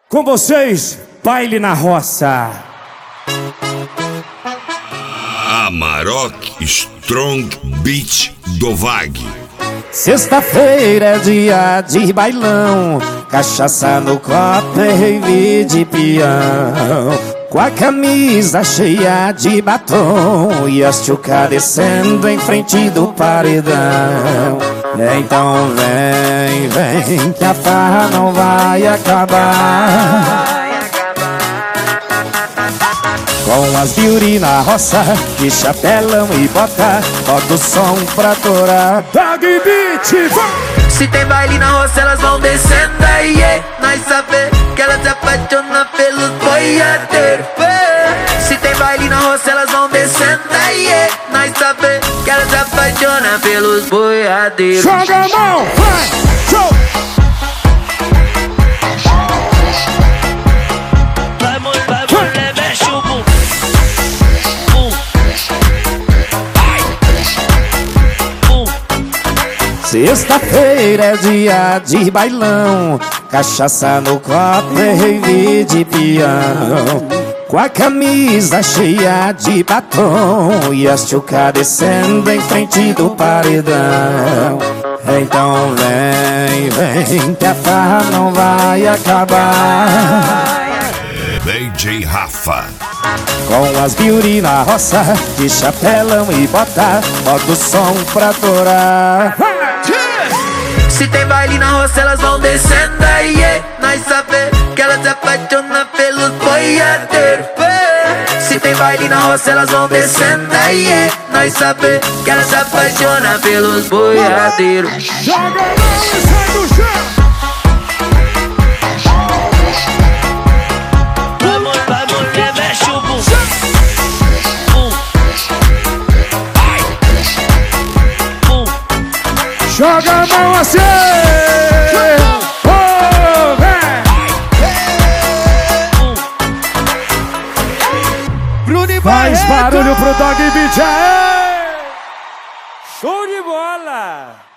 Com vocês, baile na roça. Amarok Strong Beat do Vag. Sexta-feira é dia de bailão, cachaça no copo e rave de peão. Com a camisa cheia de batom e as tchuca descendo em frente do paredão. Então vem, que a farra não vai acabar. Com as beauty na roça, de chapelão e bota o som pra torar. Dog Beat, vai! Se tem baile na roça, elas vão descendo aí, yeah. Nós sabe que elas se apaixonam pelos boiadeiros. Se tem baile na roça, elas vão descendo aí, yeah. Nós sabe que elas se apaixonam pelos boiadeiros. Joga a mão, vai! Show! Vai, mulher, mexe o bumbum. Sexta-feira é dia de bailão, cachaça no copo e rave de peão. Com a camisa cheia de batom e as tchuca descendo em frente do paredão. Então vem, que a farra não vai acabar. DJ Rafa. Com as beauty na roça, de chapelão e bota o som pra torar. Se tem baile na roça, elas vão descendo aí, yeah. Nós sabe que elas se apaixonam pelos boiadeiros. Se tem baile na roça, elas vão descendo aí, yeah. Nós sabe que elas se apaixonam pelos boiadeiros. Joga a mão e sai do chão! Vai, mulher, mexe o bumbum. Joga a mão assim! Oh, vem! Faz barulho pro Dog Beat, aê! Show de bola!